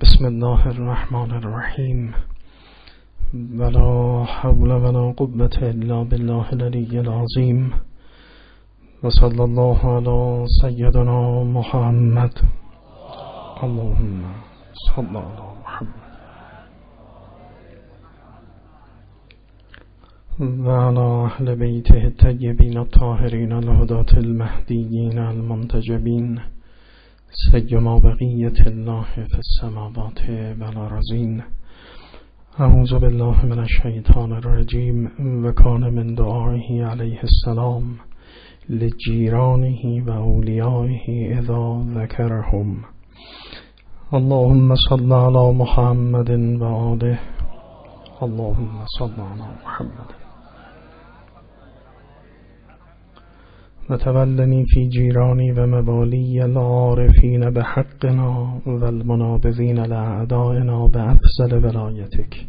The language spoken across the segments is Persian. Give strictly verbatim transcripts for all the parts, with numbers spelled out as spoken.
بسم الله الرحمن الرحیم ولا حول ولا قوة الا بالله العلی العظیم و صلی الله علی سیدنا محمد اللهم صل علی محمد و علی اهل بیته الطیبین الطاهرین الهداة المهدیین المنتجبین سیما بقیت الله فی السماوات و الارضین. اعوذ بالله من الشیطان الرجیم و کان من دعائه علیه السلام لجیرانه و اولیائه اذا ذکرهم. اللهم صل علی محمد و آله. اللهم صل علی محمد و تولنی فی جیرانی و موالی العارفین بحقنا و المنابذین لأعدائنا بأفضل ولایتک.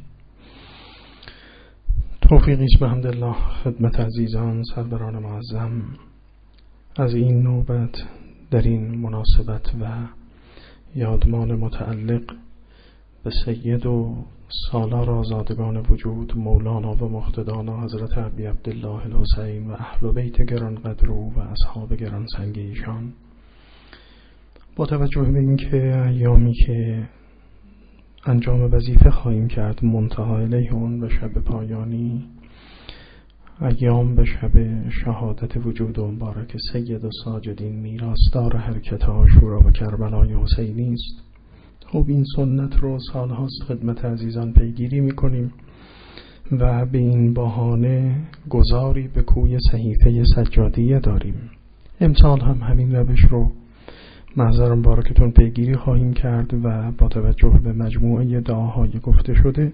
توفیقیست به حمدالله خدمت عزیزان سروران معظم. از این نوبت در این مناسبت و یادمان متعلق به سید و سالار آزادگان وجود مولانا و مقتدانا حضرت ابی عبدالله الحسین و اهل بیت گرانقدر و اصحاب گرانسنگ ایشان، با توجه به اینکه ایامی که انجام وظیفه خواهیم کرد منتهی الیه اون به شب پایانی، ایام به شب شهادت وجود مبارک سید و ساجدین میراثدار حرکت عاشورا و کربلای حسینی است. خب این سنت رو سالهاست خدمت عزیزان پیگیری میکنیم و به این بهانه گذاری به کوی صحیفه سجادیه داریم. امسال هم همین روش رو محضر مبارکتون پیگیری خواهیم کرد و با توجه به مجموعه دعاهای گفته شده،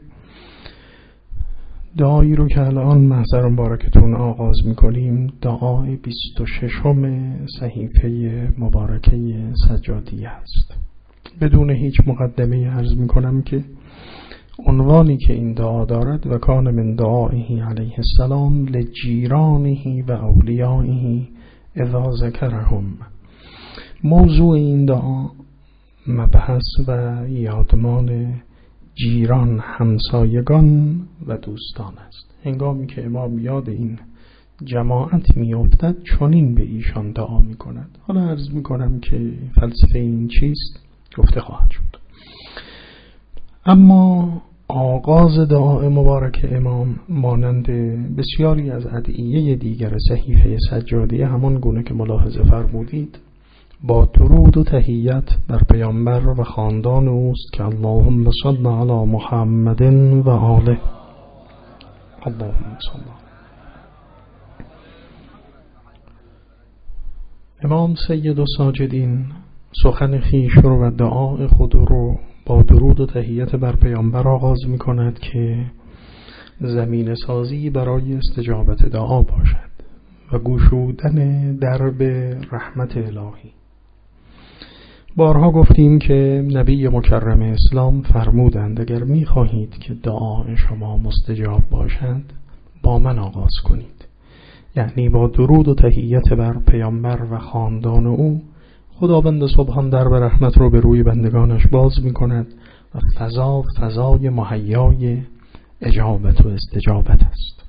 دعایی رو که الان محضر مبارکتون آغاز میکنیم دعای بیست و ششم صحیفه مبارکه سجادیه است. بدون هیچ مقدمه عرض میکنم که عنوانی که این دعا دارد و کان من دعائه علیه السلام لجیرانه و اولیائه اذا ذکرهم. موضوع این دعا مبحث و یادمان جیران، همسایگان و دوستان است. هنگامی که امام یاد این جماعت میافتد چنین به ایشان دعا میکند. حالا عرض میکنم که فلسفه این چیست گفته خواهد شد. اما آغاز دعای مبارک امام مانند بسیاری از ادعیه دیگر صحیفه سجادیه همان گونه که ملاحظه فرمودید با درود و تحیت بر پیامبر و خاندان اوست که اللهم صل علی محمد و آله. اللهم صل. امام سید و ساجدین سخن خویش رو و دعای خود رو با درود و تحیت بر پیامبر آغاز می کند که زمین سازی برای استجابت دعا باشد و گشودن درب رحمت الهی. بارها گفتیم که نبی مکرم اسلام فرمودند اگر می خواهید که دعای شما مستجاب باشد با من آغاز کنید، یعنی با درود و تحیت بر پیامبر و خاندان او. خداوند سبحان درب رحمت رو به روی بندگانش باز می کند و فضا فضای مهیای اجابت و استجابت است.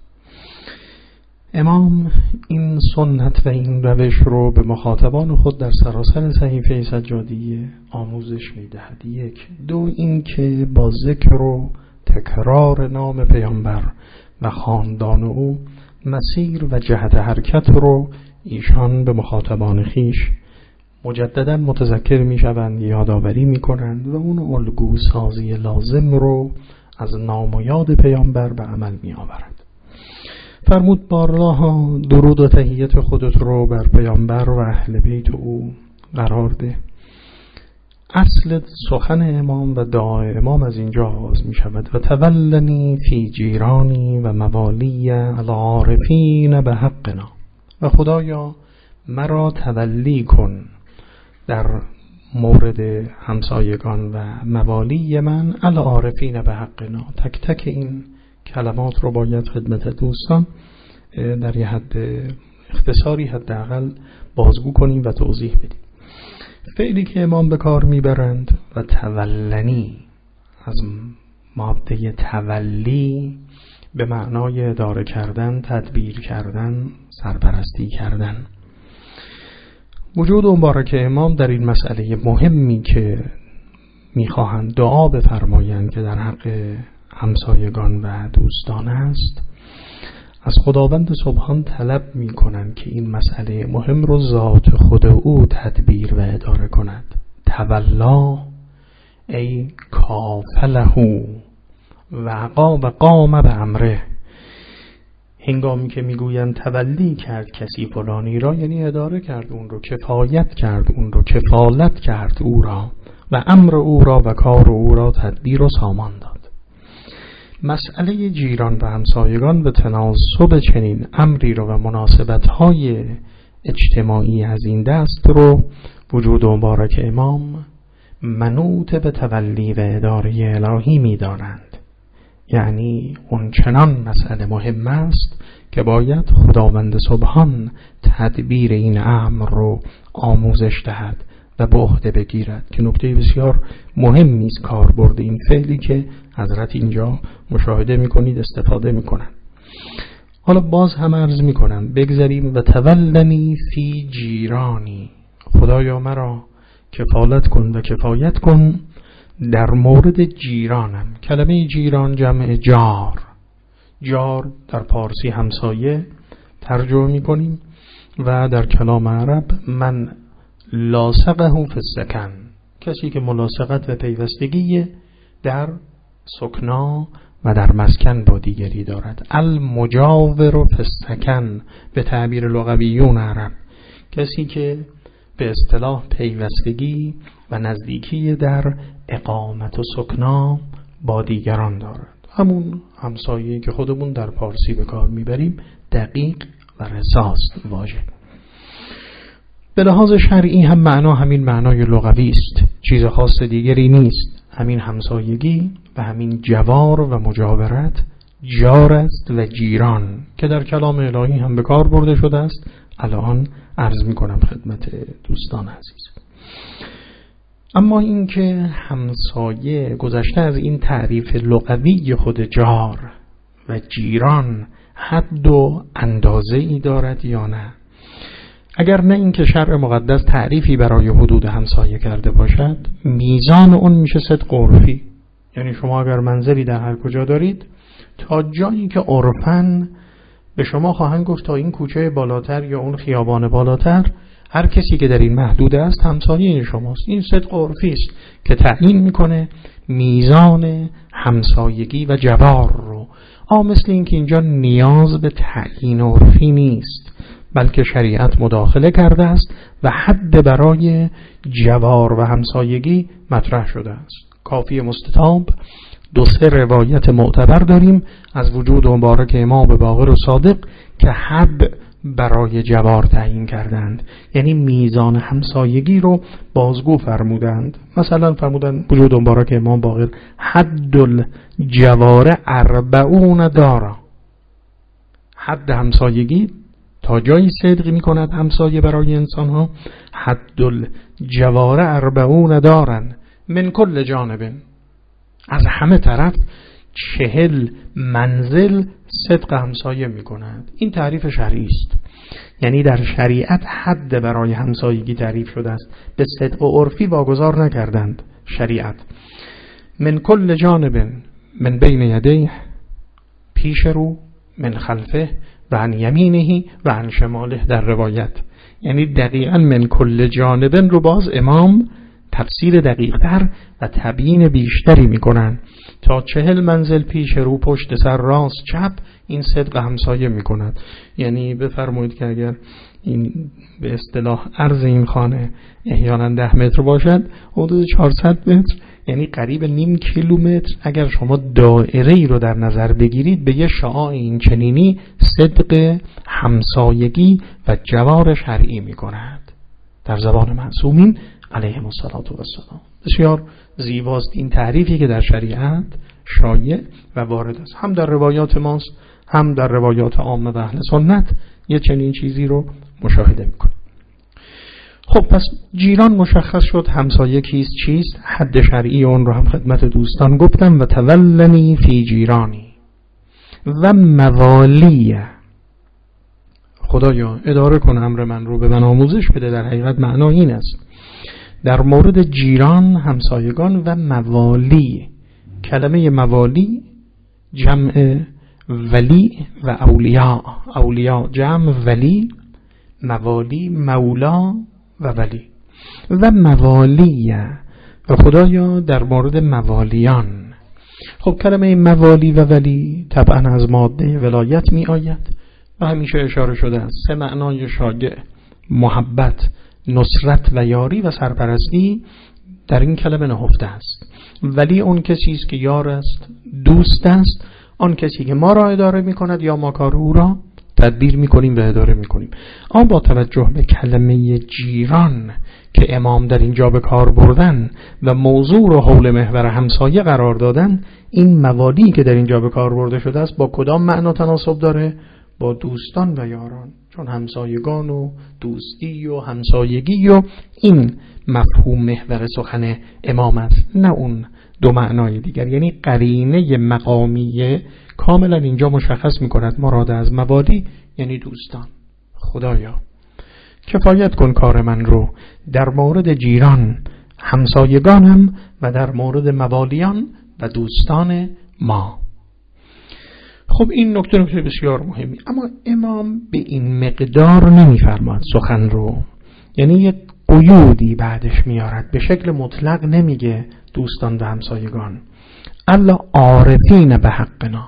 امام این سنت و این روش رو به مخاطبان خود در سراسر صحیفه سجادیه آموزش می دهد. یک. دو این که با ذکر و تکرار نام پیامبر و خاندان او مسیر و جهت حرکت رو ایشان به مخاطبان خیش مجددا متذکر می شوند، یادآوری می کنند و اون الگو سازی لازم رو از نام و یاد پیامبر به عمل می آورد. فرمود بارها درود و تحیت خودت رو بر پیامبر و اهل بیت او قرار ده. اصل سخن امام و دعای امام از اینجا آغاز می شود و تولنی فی جیرانی و موالی العارفین به حقنا. و خدایا مرا تولی کن در مورد همسایگان و موالی من العارفین به حقنا. تک تک این کلمات رو باید خدمت دوستان در یه حد اختصاری حداقل بازگو کنیم و توضیح بدیم. فعلی که امام به کار میبرند و تولنی از ماده تولی به معنای اداره کردن، تدبیر کردن، سرپرستی کردن. وجود مبارک امام در این مسئله مهمی که میخواهند دعا بفرمایند که در حق همسایگان و دوستان است، از خداوند سبحان طلب میکنند که این مسئله مهم رو ذات خود او تدبیر و اداره کند. تولا ای کافله و قام به امره. هنگامی که میگویند تولی کرد کسی فلانی را، یعنی اداره کرد اون رو، کفایت کرد اون رو، کفالت کرد او را و امر او را و کار او را تدبیر و سامان داد. مسئله جیران و همسایگان به تناسب چنین امری رو و مناسبت‌های اجتماعی از این دست رو وجود مبارک امام منوط به تولی و اداره الهی می‌دانند. یعنی اون چنان مسئله مهم است که باید خداوند سبحان تدبیر این امر رو آموزش دهد و به عهده بگیرد، که نکته بسیار مهمی است کاربرد این فعلی که حضرت اینجا مشاهده میکنید استفاده میکنن. حالا باز هم عرض میکنم بگذاریم و تولنی فی جیرانی، خدایا مرا کفالت کن و کفایت کن در مورد جیرانم. کلمه جیران جمع جار، جار در پارسی همسایه ترجمه میکنیم و در کلام عرب من لاصقه فی السکن، کسی که ملاصقت و پیوستگی در سکنا و در مسکن با دیگری دارد. المجاور فی السکن به تعبیر لغویون عرب، کسی که به اصطلاح پیوستگی و نزدیکی در اقامت و سکنا با دیگران دارد. همون همسایه‌ای که خودمون در پارسی به کار میبریم، دقیق و رساست واژه. به لحاظ شرعی هم معنا همین معنای لغوی است، چیز خاص دیگری نیست. همین همسایگی و همین جوار و مجاورت جار است و جیران که در کلام الهی هم به کار برده شده است. الان عرض می کنم خدمت دوستان عزیز. اما این که همسایه گذشته از این تعریف لغوی خود جار و جیران حد و اندازه ای دارد یا نه، اگر نه این که شرع مقدس تعریفی برای حدود همسایه کرده باشد، میزان اون میشه صدق عرفی. یعنی شما اگر منزلی در هر کجا دارید، تا جایی که عرفاً به شما خواهند گفت تا این کوچه بالاتر یا اون خیابان بالاتر هر کسی که در این محدود است همسایه شماست. این صدق عرفی است که تعیین میکنه میزان همسایگی و جوار رو. آه مثل این که اینجا نیاز به تعیین عرفی نیست، بلکه شریعت مداخله کرده است و حد برای جوار و همسایگی مطرح شده است. کافی مستطاب دو سه روایت معتبر داریم از وجود مبارک امام باقر و صادق که حد برای جوار تعیین کردند، یعنی میزان همسایگی رو بازگو فرمودند. مثلا فرمودند وجود مبارک امام باقر حد الجوار اربعون دارا، حد همسایگی تا جایی صدق می کند همسایه برای انسان ها. حد الجوار اربعون دارن من کل جانب، از همه طرف چهل منزل صدق همسایه می کند. این تعریف شرعی است، یعنی در شریعت حد برای همسایگی تعریف شده است، به صدق و عرفی واگذار نکردند. شریعت من کل جانب، من بین یدیه، پیش رو، من خلفه و عن یمینه و عن شماله در روایت. یعنی دقیقا من کل جانب رو باز امام تفسیر دقیق‌تر و تبیین بیشتری میکنن. تا چهل منزل پیش رو، پشت سر، راست، چپ، این صدق همسایه میکند. یعنی بفرمایید که اگر این به اصطلاح عرض این خانه احیانا ده متر باشد، حدود چهارصد متر، یعنی قریب نیم کیلومتر، اگر شما دایره ای رو در نظر بگیرید، به یه شعاع این چنینی صدق همسایگی و جوار شرعی میکند در زبان معصومین علیهم الصلاة والسلام. بسیار زیباست این تعریفی که در شریعت شایع و وارد است، هم در روایات ماست هم در روایات عامه و اهل سنت یه چنین چیزی رو مشاهده میکنیم. خب پس جیران مشخص شد، همسایه کیست چیست، حد شرعی اون رو هم خدمت دوستان گفتم. و تولنی فی جیرانی و موالی، خدایا اداره کن امر من رو، به من آموزش بده. در حقیقت معنا این است در مورد جیران، همسایگان و موالی. کلمه موالی جمع ولی و اولیاء، اولیاء جمع ولی، موالی مولا و ولی. و موالی و خدایا در مورد موالیان. خب کلمه موالی و ولی طبعا از ماده ولایت می آید و همیشه اشاره شده است سه معنای شایع: محبت، نصرت و یاری و سرپرستی در این کلمه نهفته است. ولی اون کسی است که یار است، دوست است، آن کسی که ما را اداره می کند یا ما کار او را تدبیر می کنیم و اداره می کنیم. اما با توجه به کلمه جیران که امام در اینجا به کار بردن و موضوع رو حول محور همسایه قرار دادن، این موالی که در اینجا به کار برده شده است با کدام معنا تناسب داره؟ با دوستان و یاران، چون همسایگان و دوستی و همسایگی و این مفهوم محور سخن امام است، نه اون دو معنای دیگر. یعنی قرینه مقامیه کاملا اینجا مشخص می‌کند مراد از موالی یعنی دوستان. خدایا کفایت کن کار من رو در مورد جیران، همسایگانم و در مورد موالیان و دوستان ما. خب این نکته نکته بسیار مهمی، اما امام به این مقدار نمی‌فرماید سخن رو، یعنی یک قیودی بعدش میارد، به شکل مطلق نمیگه دوستان و همسایگان. الا عارفین به حقنا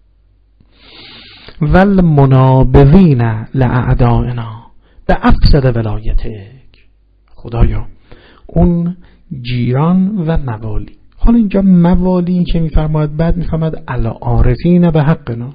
ول منابذین لاعدائنا به افسد ولایتک. خدایا اون جیران و موالی، حالا اینجا موالی که میفرماید بعد میفرماید الا عارفین به حقنا،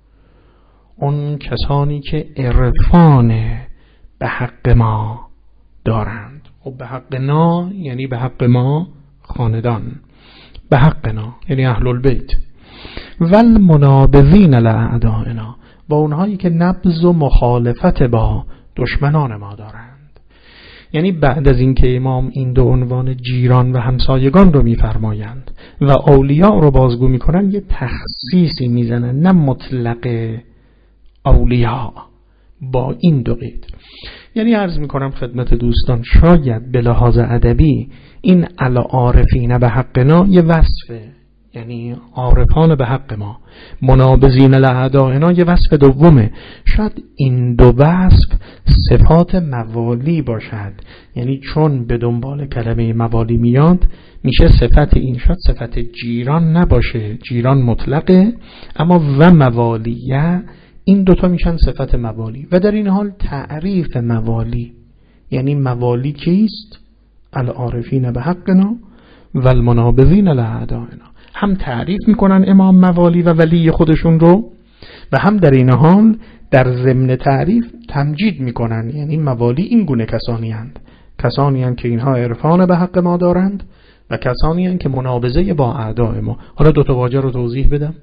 اون کسانی که عرفان به حق ما دارند. خب به حق نا یعنی به حق ما خاندان، به حق نا یعنی اهل البیت. ول منابذین لاعدائنا، با اونهایی که نبض و مخالفت با دشمنان ما دارند. یعنی بعد از اینکه امام این دو عنوان جیران و همسایگان رو میفرمایند و اولیاء رو بازگو میکنن، یه تخصیصی میزنن، نه مطلق اولیاء با این دو قید. یعنی عرض میکنم خدمت دوستان شاید به لحاظ ادبی این الا عارفین به حقنا یه وصفه، یعنی عارفان به حق ما، منابذین لاعدائنا یه وصف دومه. شاید این دو وصف صفات موالی باشد، یعنی چون به دنبال کلمه موالی میاد میشه صفت این، شاید صفت جیران نباشه، جیران مطلقه، اما و موالیه این دوتا میشن صفت موالی. و در این حال تعریف موالی یعنی موالی کیست؟ العارفین به حقنا و المنابذین لاعدائنا. هم تعریف میکنن امام موالی و ولی خودشون رو و هم در این حال در ضمن تعریف تمجید میکنن، یعنی موالی این گونه کسانی هستند، کسانی هستند که اینها عرفان به حق ما دارند و کسانی هستند که منابذه با اعداء ما. حالا دو تا واژه رو توضیح بدم.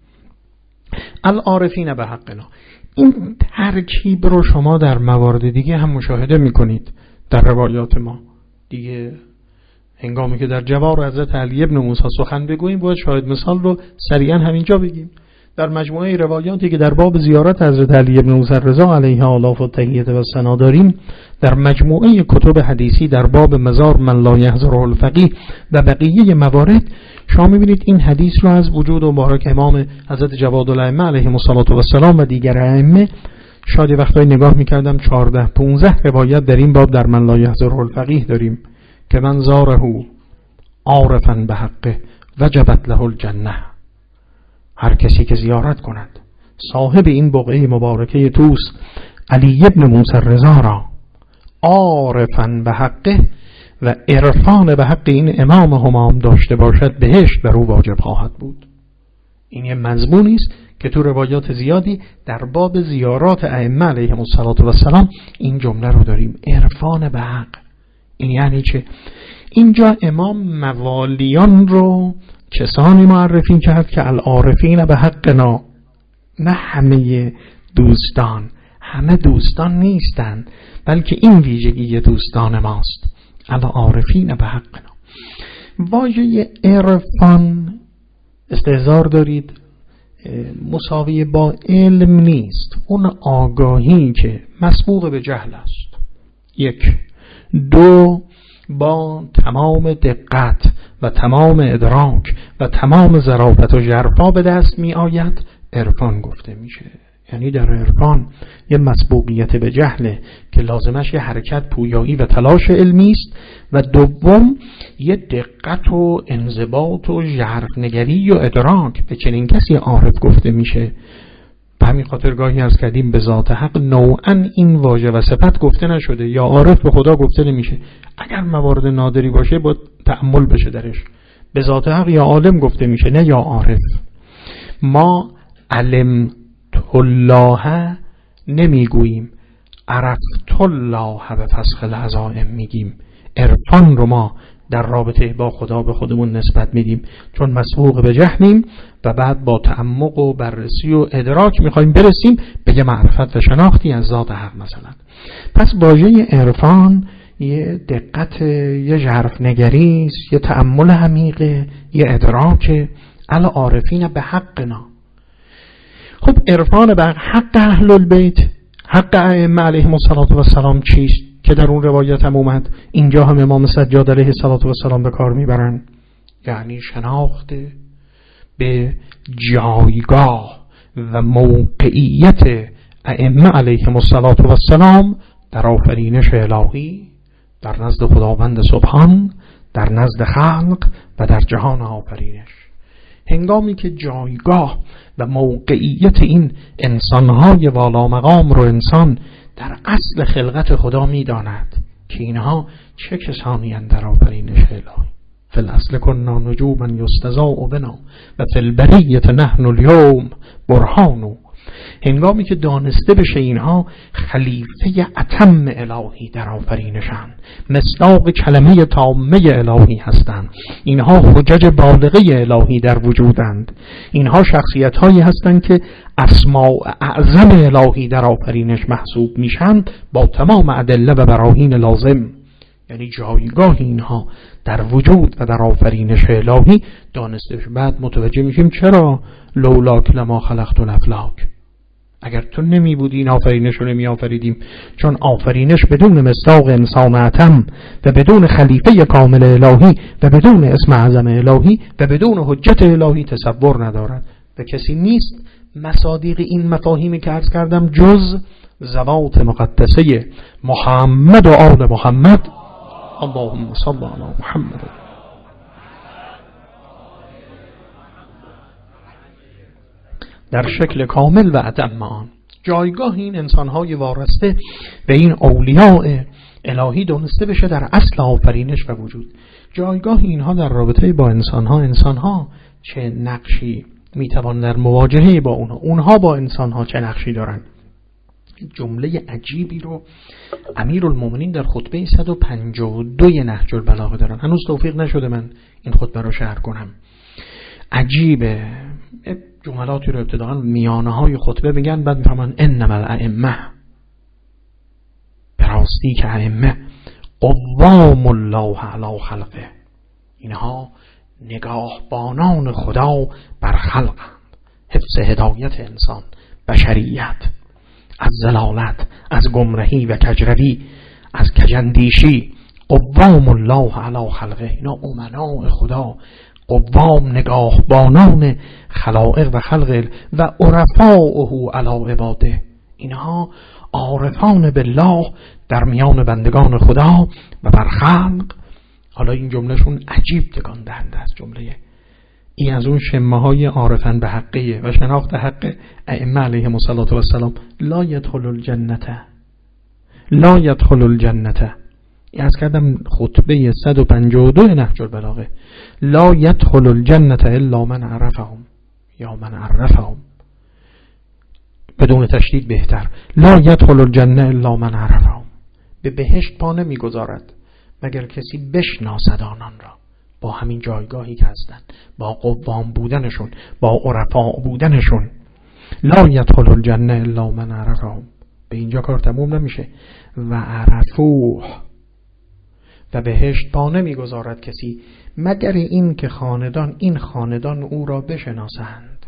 العارفین به حقنا، این ترکیب رو شما در موارد دیگه هم مشاهده میکنید در روایات ما دیگه. هنگامی که در جوار حضرت علی ابن موسی سخن بگوییم باید شاهد مثال رو سریعا همینجا بگیم. در مجموعه روایاتی که در باب زیارت حضرت علی ابن موسی رضا علیه آلاف و تحییت و ثنا داریم، در مجموعه کتب حدیثی در باب مزار من لا یحضره الفقیه و بقیه موارد شما میبینید این حدیث رو از وجود مبارک امام حضرت جواد الائمه علیهم السلام و دیگر ائمه شاید وقتایی نگاه میکردم چهارده پانزده روایت در این باب در من لا یحضره الفقیه داریم که من زاره عارفا به حقه وجبت له الجنه. هر کسی که زیارت کند صاحب این بقعه مبارکه توس علی ابن موسی رضا را عارفا به حقه و عرفان به حق این امام همام داشته باشد، بهشت بر او واجب خواهد بود. این یه مضمونی است که تو روایات زیادی در باب زیارات ائمه علیهم السلام این جمله رو داریم، عرفان به حق. این یعنی چه؟ اینجا امام موالیان رو کسانی معرفی کرد که العارفین به حقنا، نه همه دوستان، همه دوستان نیستند، بلکه این ویژگی دوستان ماست. الا عارفین به حقنا. واژه عرفان استحضار دارید مساوی با علم نیست، اون آگاهی که مسبوق به جهل است. یک. دو، با تمام دقت و تمام ادراک و تمام ظرافت و ژرفا به دست می آید عرفان گفته میشه. یعنی در عرفان یه مسبوقیت به جهله که لازمش یه حرکت پویایی و تلاش علمی است، و دوم یه دقت و انضباط و ژرفنگری و ادراک. به چنین کسی عارف گفته میشه. به همین خاطر گاهی عرض کردیم به ذات حق نوعا این واژه و صفت گفته نشده، یا عارف به خدا گفته نمیشه. اگر موارد نادری باشه با تأمل بشه درش. به ذات حق یا عالم گفته میشه، نه یا عارف. ما علم الله نمیگوییم، عرفت الله به فسخ العزائم میگیم. عرفان رو ما در رابطه با خدا به خودمون نسبت میدیم، چون مسبوق به جهلیم و بعد با تعمق و بررسی و ادراک میخوایم برسیم به یه معرفت و شناختی از ذات حق مثلا. پس واژه عرفان یه دقت، یه ژرف نگری است، یه تأمل عمیق، یه ادراک. الا عارفین به حقنا. خب عرفان به حق اهل البیت، حق ائمه علیهم السلام چیست که در اون روایت هم اومد؟ اینجا هم امام سجاد علیه السلام به کار میبرن. یعنی شناخت به جایگاه و موقعیت ائمه علیهم السلام در آفرینش الهی، در نزد خداوند سبحان، در نزد خلق و در جهان آفرینش. هنگامی که جایگاه و موقعیت این انسانهای والا مقام رو انسان در اصل خلقت خدا میداند که اینها چه کسانی اند در آفرینش الهی. فی الاصل کنا نجوما یستضاء بنا و فی البریة نحن اليوم برهان. هنگامی که دانسته بشه اینها خلیفه اتم الهی در آفرینشند، مصداق کلمه تامه الهی هستند، اینها حجج بالغه الهی در وجودند، اینها شخصیت هایی هستند که اسماء اعظم الهی در آفرینش محسوب میشن با تمام ادله و براهین لازم. یعنی جایگاه اینها در وجود و در آفرینش الهی دانسته بشه. بعد متوجه میشیم چرا لولاک لما خلقت الافلاک. اگر تو نمی بودی این آفرینش رو نمی آفریدیم، چون آفرینش بدون مصداق انسان اتم و بدون خلیفه کامل الهی و بدون اسم اعظم الهی و بدون حجت الهی تصور ندارد و کسی نیست مصادیق این مفاهیمی که عرض کردم جز ذوات مقدسه محمد و آل محمد. اللهم صل علی محمد. در شکل کامل و اتم آن. جایگاه این انسانهای وارسته به این اولیاء الهی دانسته بشه در اصل آفرینش و وجود. جایگاه اینها در رابطه با انسانها، انسانها چه نقشی میتوان در مواجهه با اونها، اونها با انسانها چه نقشی دارن. جمله عجیبی رو امیرالمومنین در خطبه صد و پنجاه و دو نهج البلاغه دارن. هنوز توفیق نشده من این خطبه رو شرح کنم. عجیبه. جملاتی رو ابتداءً میانه های خطبه میگن، بعد میفهمن انما الائمه، به راستی که ائمه قوام الله علی خلقه، اینها نگاهبانان خدا بر خلقند. حفظ هدایت انسان، بشریت از ضلالت، از گمراهی و کجروی، از کجندیشی. قوام الله علی خلقه، اینا امناء خدا، قوام نگاهبانان خلائق و خلق و عرفاؤه علی عباده، اینها عارفان بالله در میان بندگان خدا و بر خلق. حالا این جملهشون عجیب تکان دهنده است. جمله این از اون شمه های عارفن به حقیه و شناخت حق ائمه علیهم السلام. لا یدخل الجنته، لا یدخل الجنته. از کردم خطبه صد و پنجاه و دو نهج البلاغه. لا یدخل الجنة الا من عرفهم یا من عرفهم. بدون تشدید بهتر. لا یدخل الجنة الا من عرفهم. به بهشت پا نمیگذارد مگر کسی بشناسد آنان را با همین جایگاهی که هستند، با قوام بودنشون، با عرفا بودنشون. لا یدخل الجنة الا من عرفهم. به اینجا کار تموم نمیشه. و عرفوه، و بهشت پا نمیگذارد کسی مگر این که خاندان این خاندان او را بشناسند،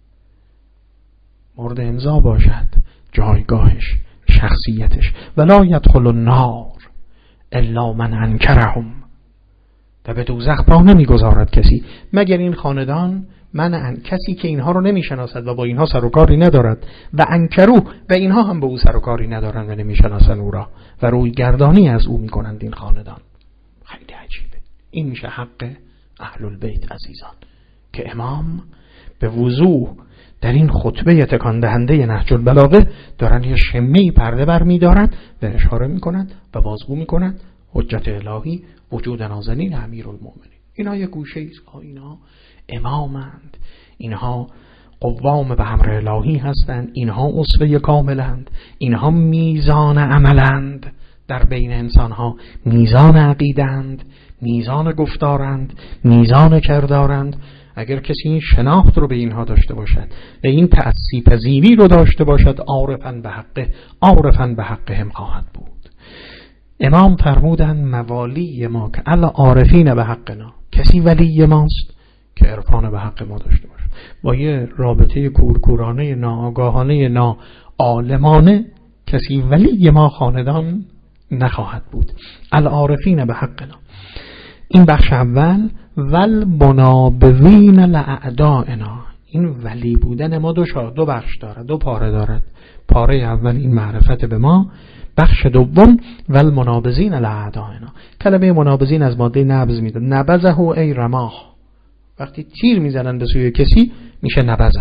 مورد امضا باشد جایگاهش، شخصیتش. ولا یدخل النار الا من انکرهم، و به دوزخ پا نمیگذارد کسی مگر این خاندان من ان... کسی که اینها رو نمیشناسد و با اینها سر و کاری ندارد، و انکرو، و اینها هم به او سر و کاری ندارند و نمیشناسند او را و روی گردانی از او میکنند این خاندان. خیلی عجیبه. این میشه حق اهل البیت عزیزان که امام به وضوح در این خطبه تکان دهنده نهج البلاغه دارن یه شمه‌ای پرده بر می‌دارند و اشاره می‌کنند و بازگو می‌کنند حجت الهی وجود نازنین امیرالمومنین. اینا یه گوشه‌ای است، اینا امامند، اینها قوام به امر الهی هستند، اینها اسوه کاملند، اینها میزان عملند در بین انسانها، میزان عقیدند، میزان گفتارند، میزان کردارند. اگر کسی این شناخت رو به اینها داشته باشد و این تأسی پذیری رو داشته باشد، عارفاً به حقه عارفاً به حقه هم خواهد بود. امام فرمودن موالی ما که الا عارفین به حقنا، کسی ولی ماست که عرفان به حق ما داشته باشه. با یه رابطه کورکورانه ناآگاهانه ناعالمانه کسی ولی ما خاندان نخواهد بود. العارفین به حقنا. این بخش اول. والمنابذین لاعدائنا، این ولی بودن ما دو شا دو بخش دارد، دو پاره دارد. پاره اول این معرفت به ما، بخش دوم والمنابذین لاعدائنا. کلمه منابذین از ماده نبض میاد. نبذه ای رماه، وقتی تیر میزنن به سوی کسی میشه نبذه.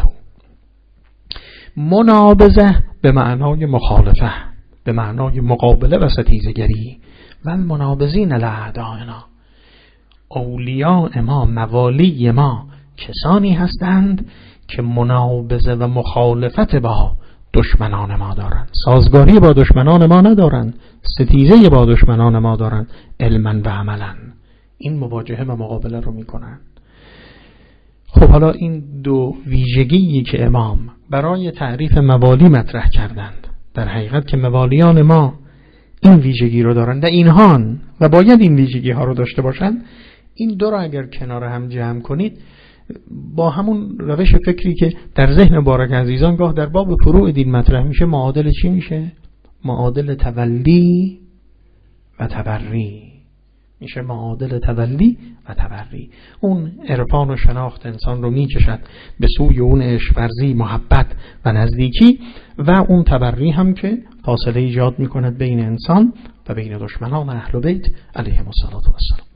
منابذه به معنای مخالفه، به معنای مقابله و ستیزگری. والمنابذین لاعدائنا، اولیاء ما، موالی ما کسانی هستند که منابذه و مخالفت با دشمنان ما دارند، سازگاری با دشمنان ما ندارند، ستیزه با دشمنان ما دارند، علما و عملا این مواجهه و مقابله رو میکنند. خب حالا این دو ویژگی که امام برای تعریف موالی مطرح کردند، در حقیقت که موالیان ما این ویژگی رو دارند و اینهان و باید این ویژگی ها رو داشته باشند. این دو رو اگر کنار هم جمع کنید با همون روش فکری که در ذهن مبارک عزیزان گاه در باب فروع دین مطرح میشه، معادل چی میشه؟ معادل تولی و تبری میشه. معادل تولی و تبری. اون عرفان و شناخت انسان رو میکشد به سوی اون عشق ورزی، محبت و نزدیکی، و اون تبری هم که فاصله ایجاد میکند بین انسان و بین دشمنان اهل بیت علیهم الصلاة والسلام.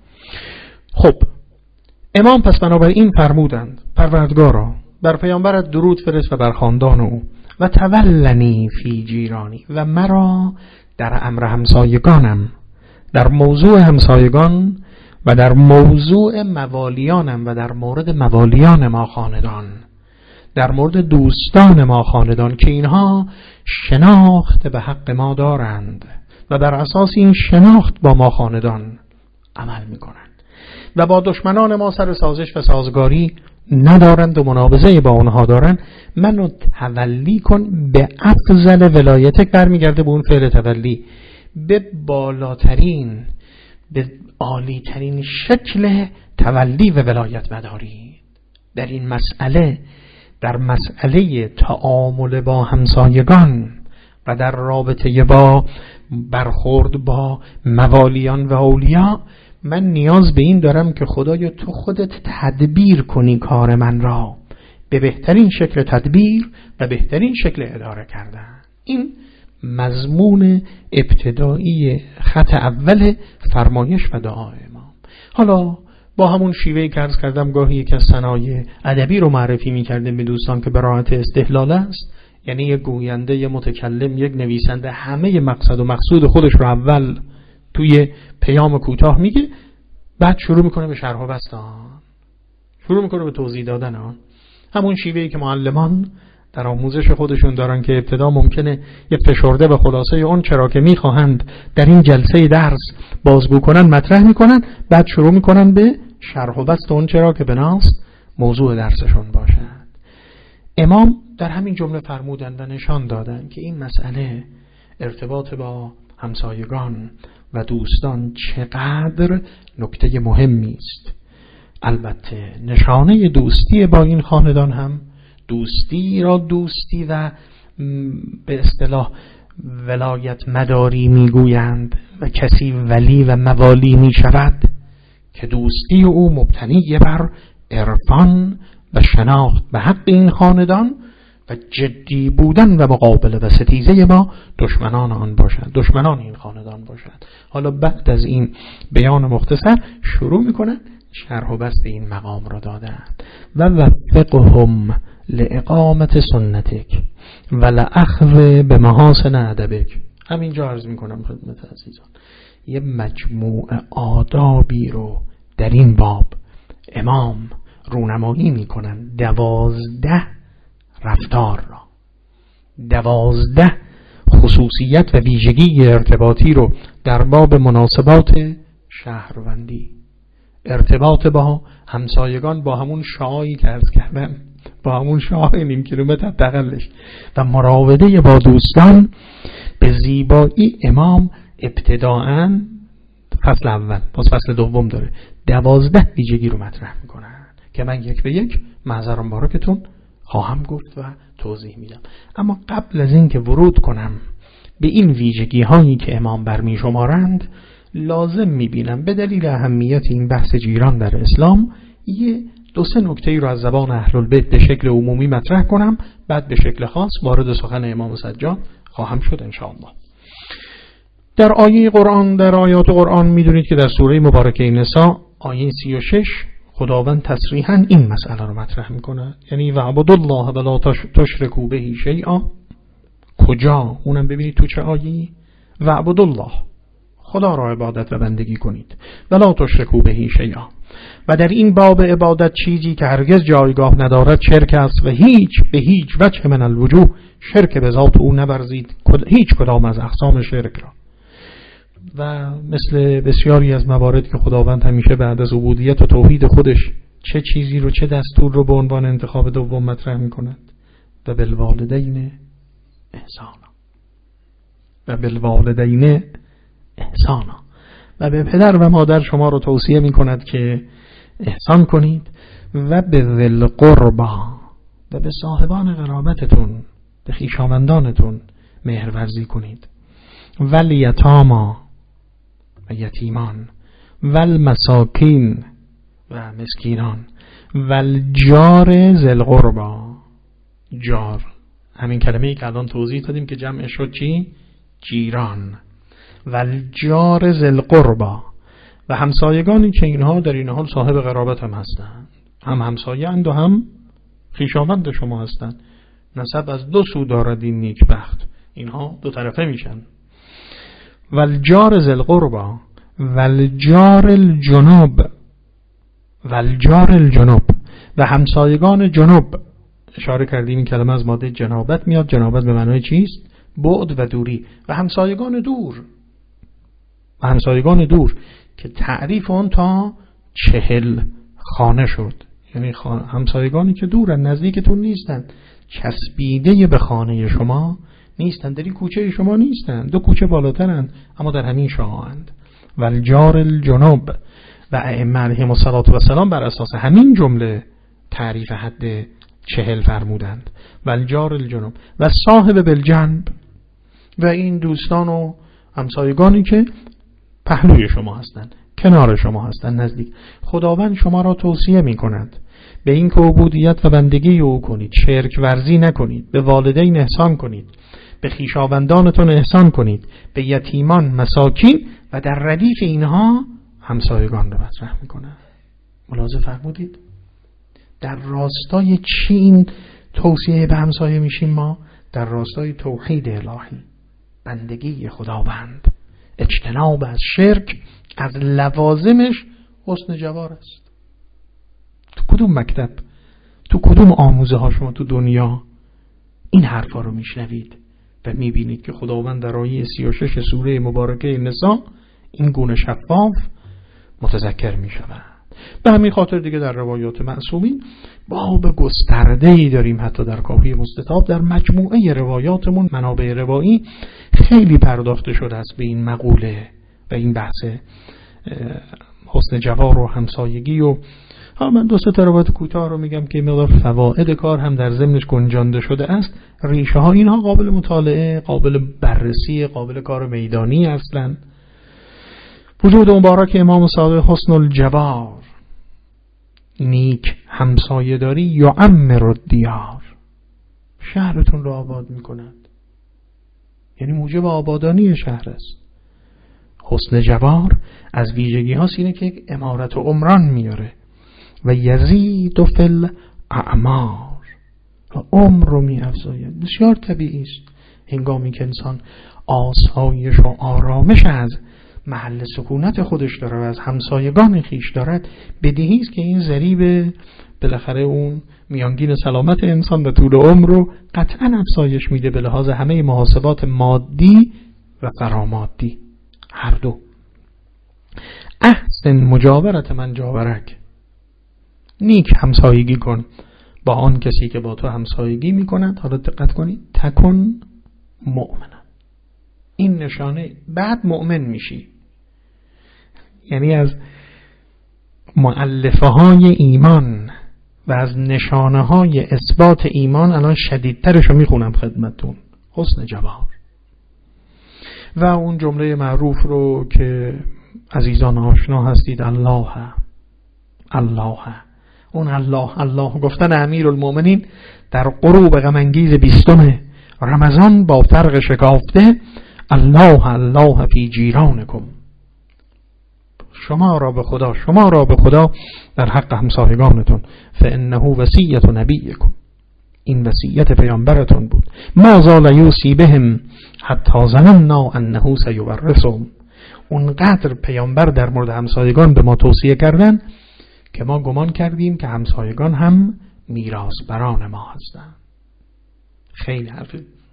خب امام پس بنابراین فرمودند پروردگارا بر پیامبرت درود فرست و بر خاندان او، و تولنی فی جیرانی، و مرا در امر همسایگانم، در موضوع همسایگان و در موضوع موالیانم و در مورد موالیان ما خاندان، در مورد دوستان ما خاندان که اینها شناخت به حق ما دارند و بر اساس این شناخت با ما خاندان عمل میکنند و با دشمنان ما سر سازش و سازگاری ندارند و منابذه با اونها دارند، منو تولی کن به افضل ولایتک. برمیگرده به اون فعل تولی، به بالاترین، به عالیترین شکل تولی و ولایت مداری در این مسئله، در مسئله تعامل با همسایگان و در رابطه با برخورد با موالیان و اولیا. من نیاز به این دارم که خدایا تو خودت تدبیر کنی کار من را به بهترین شکل تدبیر و بهترین شکل اداره کردن. این مضمون ابتدایی خط اول فرمایش و دعای امام. حالا با همون شیوهی که عرض کردم گاهی یک از صنایع ادبی رو معرفی می‌کردیم به دوستان که براحت استحلال است، یعنی یک گوینده، یک متکلم، یک نویسنده همه مقصد و مقصود خودش رو اول توی پیام کوتاه میگه، بعد شروع میکنه به شرح و بسط آن، شروع میکنه به توضیح دادن آن. همون شیوهی که معلمان در آموزش خودشون دارن که ابتدا ممکنه یک فشرده به خلاصه اون چرا که میخواهند در این جلسه درس بازگو کنن مطرح میکنن، بعد شروع میکنن به شرح و بسط اون چرا که بناست موضوع درسشون باشد. امام در همین جمله فرمودن و نشان دادن که این مسئله ارتباط با همسایگان و دوستان چقدر نکته مهمی است. البته نشانه دوستی با این خاندان هم دوستی را دوستی و به اصطلاح ولایت مداری میگویند و کسی ولی و موالی می شود که دوستی او مبتنی بر عرفان و شناخت به حق این خاندان و جدی بودن و مقابله و ستیزه با دشمنان آن باشد، دشمنان این خاندان باشد. حالا بعد از این بیان مختصر شروع میکنند شرح و بسط این مقام را دادند. و وفقهم لاقامت سنتک و لاخذ بمحاسن ادبک. همینجا عرض میکنم خدمت عزیزان یه مجموع آدابی رو در این باب امام رونمایی میکنن، دوازده رفتار را، دوازده خصوصیت و ویژگی ارتباطی رو در باب مناسبات شهروندی، ارتباط با همسایگان، با همون شاهی که عرض کردم، با همون شاه نیم کیلومتر دقلش و مراوده با دوستان به زیبایی. امام ابتداعاً فصل اول باز فصل دوم داره دوازده ویژگی رو مطرح میکنن که من یک به یک محضر مبارکتون خواهم گفت و توضیح میدم. اما قبل از این که ورود کنم به این ویژگی هایی که امام برمی شمارند، لازم میبینم به دلیل اهمیت این بحث جیران در اسلام یه دو سه نکته ای رو از زبان اهل البیت به شکل عمومی مطرح کنم، بعد به شکل خاص وارد سخن امام سجاد خواهم شد ان شاء الله. در آیه قرآن، در آیات قرآن میدونید که در سوره مبارکه نساء آیه سی و شش خداوند تصریحاً این مسئله رو مطرح میکنه، یعنی وعبدوا الله ولا تشرکوا به شیئا. کجا؟ اونم ببینید تو چه آیه‌ای؟ وعبدوا الله، خدا را عبادت و بندگی کنید، ولا تشرکوا به شیئا. و در این باب عبادت چیزی که هرگز جایگاه ندارد شرک است و هیچ به هیچ وجه من الوجوه شرک به ذات او نورزید هیچ کدام از اقسام شرک را. و مثل بسیاری از موارد که خداوند همیشه بعد از عبودیت و توحید خودش چه چیزی رو، چه دستور رو به عنوان انتخاب دوم مطرح می‌کند؟ و بالوالدین احسانا، و بالوالدین احسانا. و به پدر و مادر شما رو توصیه می‌کند که احسان کنید و به ذی القربا و به صاحبان قرابتتون، به خویشاوندانتون مهرورزی کنید. والیتاما و یتیمان، والمساکین و مسکینان، والجار ذی القربا، جار همین کلمه‌ای که الان توضیح دادیم که جمعش شد چی؟ جیران. والجار ذی القربا، و همسایگانی که اینها در این حال صاحب قرابت هم هستند، هم همسایه اند و هم خویشاوند شما هستند. نسب از دو سو دارد این نیکبخت، اینها دو طرفه میشن. والجار ذی القربا والجار الجنوب، والجار الجنوب، و همسایگان جنوب. اشاره کردیم این کلمه از ماده جنابت میاد. جنابت به معنای چیست؟ بعد و دوری. و همسایگان دور، و همسایگان دور که تعریف اون تا چهل خانه شد، یعنی همسایگانی که دورن، نزدیکتون نیستن، چسبیده به خانه شما نیستن، در این کوچه شما نیستن، دو کوچه بالاترند اما در همین شاهند. والجار الجنوب، و ائمه علیهم السلام بر اساس همین جمله تعریف حد چهل فرمودند. والجار الجنوب و صاحب بالجنب، و این دوستان و همسایگانی که پهلوی شما هستند، کنار شما هستند، نزدیک. خداوند شما را توصیه می کند به این که عبودیت و بندگی او کنید، شرک ورزی نکنید، به والدین احسان کنید، به خویشاوندانتون احسان کنید، به یتیمان، مساکین، و در ردیف اینها همسایگان رو مطرح میکنه. ملاحظه فرمودید؟ در راستای چی این توصیه به همسایه میشیم ما؟ در راستای توحید الهی، بندگی خداوند، اجتناب از شرک، از لوازمش حسن جوار است. تو کدوم مکتب، تو کدوم آموزه ها شما تو دنیا این حرفا رو میشنوید و میبینید که خداوند در آیه سی و شش سوره مبارکه نساء این گونه شفاف متذکر میشود؟ به همین خاطر دیگه در روایات معصومین باب گسترده‌ای داریم، حتی در کافی مستطاب در مجموعه روایاتمون منابع روایی خیلی پرداخته شده است به این مقوله و این بحث حسن جوار و همسایگی. و ها من دو سه تا روایت کوتاه رو میگم که مقدار فواید کار هم در ضمنش گنجانده شده است. ریشه ها اینها قابل مطالعه، قابل بررسی، قابل کار میدانی اصلا. وجود مبارک امام صادق حسن الجوار، نیک همسایه داری، یعمر الدیار، شهرتون رو آباد میکند، یعنی موجب آبادانی شهر است. حسن جوار از ویژگی هاست اینه که امارت و عمران میاره و یزید فی الاعمار، و عمر رو می افزاید. بسیار طبیعی است هنگامی که انسان آسایش و آرامش از محل سکونت خودش داره و از همسایگان خیش دارد، بدیهی است که این ضریب بالاخره اون میانگین سلامت انسان و طول عمر رو قطعا افزایش میده به لحاظ همه محاسبات مادی و فرامادی هر دو. احسن مجاورت من جاورک، نیک همسایگی کن با آن کسی که با تو همسایگی میکند. حالا دقت کنید، تکن مؤمنا، این نشانه بعد مؤمن میشی، یعنی از مؤلفه های ایمان و از نشانه های اثبات ایمان الان شدیدترش رو میخونم خدمتون، حسن جوار. و اون جمله معروف رو که عزیزان آشنا هستید، الله الله، اون الله الله گفتن امیرالمومنین در غروب غم انگیز بیستم رمضان با فرق شکافته، الله الله فی جیرانکم، شما را به خدا، شما را به خدا در حق همسایگانتون، فانه وصیت نبیکم، این وصیت پیامبرتون بود، ما زال یوصی بهم حتی ظننا انه سیورثهم، اونقدر پیامبر در مورد همسایگان به ما توصیه کردن که ما گمان کردیم که همسایگان هم میراث بران ما هستند. خیلی حرف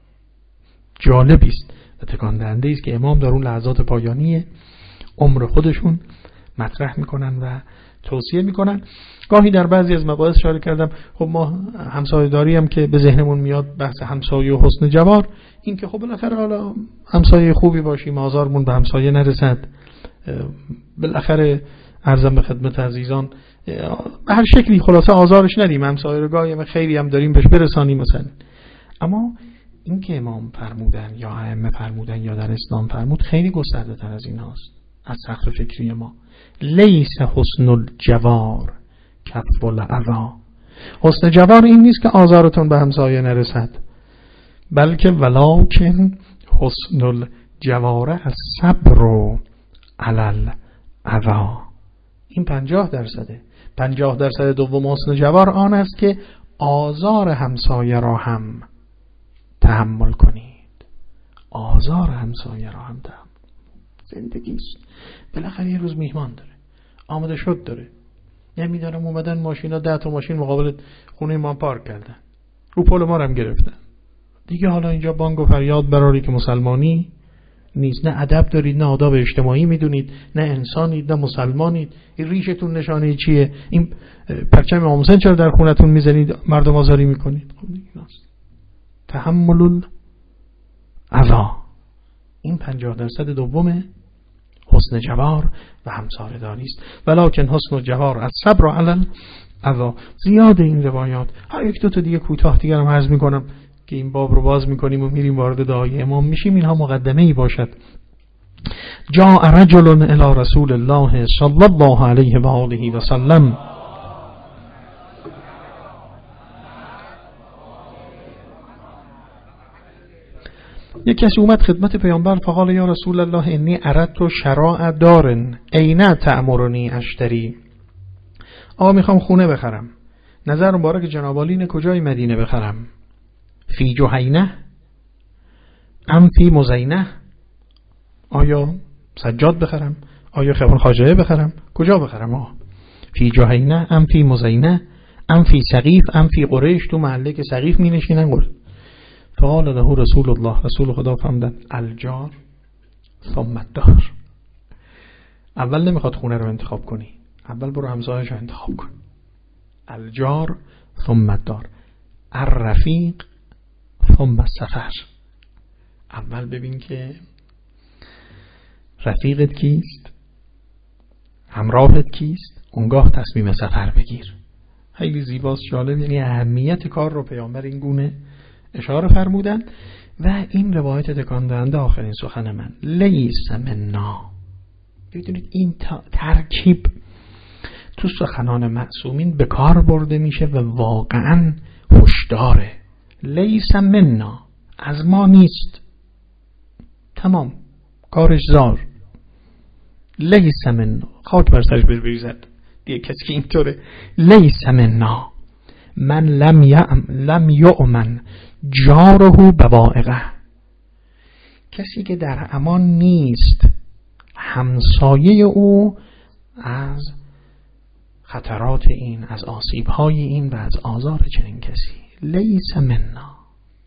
جالبی است و تکان دهنده است که امام در اون لحظات پایانی عمر خودشون مطرح میکنن و توصیه میکنن. گاهی در بعضی از مباحث اشاره کردم، خب ما همسایه‌داری هم که به ذهنمون میاد بحث همسایه و حسن جوار، این که خب بالاخره حالا همسایه خوبی باشیم، آزارمون به همسایه نرسد، بالاخره عرضم به خدمت عزیزان به هر شکلی خلاصه آزارش ندیم، همسایه رو گاهی خیلی هم داریم بهش برسانیم مثلا. اما این که امام فرمودن یا ائمه فرمودن یا در اسلام فرمود خیلی گسترده تر از این هاست، از سقف فکری ما. لیس حسن الجوار کف العذا، حسن جوار این نیست که آزارتون به همسایه نرسد، بلکه ولکن حسن الجوار از صبر و علل عذا. این پنجاه درصده. پنجاه درصد دوم حسن جوار آن است که آزار همسایه را هم تحمل کنید. آزار همسایه را هم تحمل. زندگی است، بالاخره یه روز میهمان داره، آماده شد داره، نمیدونم اومدن ماشینا ده تا ماشین مقابل خونه ما پارک کردن، رو پل ما رو هم گرفتن دیگه. حالا اینجا بانگ و فریاد براری که مسلمانی نیست، نه ادب دارید، نه آداب اجتماعی میدونید، نه انسانید، نه مسلمانید. این ریشتون نشانه چیه؟ این پرچم امام حسین چرا در خونتون میزنید، مردم آزاری میکنید؟ خب دیگه ناست. تحمل العذا، این پنجاه درصد دومه حسن جوار و همسایه داری است. ولکن حسن جوار از صبر و علل عذا. زیاد این روایات. ها یک دو تا دیگه کوتاه دیگه هم عرض میکنم که این باب رو باز میکنیم و میریم وارد دعای امام میشیم. اینها مقدمه ای باشد. جاء رجل الی رسول الله صلی الله علیه و آله و سلم، یک کسی اومد خدمت پیامبر فقال یا رسول الله انی اردت شراء دار این تأمرنی اشتری. آقا میخوام خونه بخرم، نظر مبارک جناب عالی اینه کجای مدینه بخرم؟ فی جهینه ام فی مزینه؟ آیا سجاد بخرم؟ آیا خیابان خواجه بخرم؟ کجا بخرم؟ آقا فی جهینه ام فی مزینه ام فی سقیف ام فی قریش؟ تو محله که سقیف می نشینن قل. فقال له رسول الله، رسول خدا فرمودن الجار ثم الدار. اول نمیخواد خونه رو انتخاب کنی، اول برو همسایه‌شو انتخاب کن. الجار ثم الدار، الرفیق ثم السفر. اول ببین که رفیقت کیست، همراهت کیست، اونگاه تصمیم سفر بگیر. خیلی زیباست، جالب. یعنی اهمیت کار رو پیامبر این گونه اشاره فرمودن. و این روایت تکان دهنده آخرین سخن من، لیس منا. ببینید این ترکیب تو سخنان معصومین به کار برده میشه و واقعا هشداره. لیس منا، از ما نیست، تمام، کارش زار. لیس منا، خاک بر سرش بریزد دیگه کسی که اینطوره. لیس منا من لم یعم لم یؤمن جاره بوائقه، کسی که در امان نیست همسایه او از خطرات این، از آسیب‌های این و از آزار چنین کسی. لیس منا،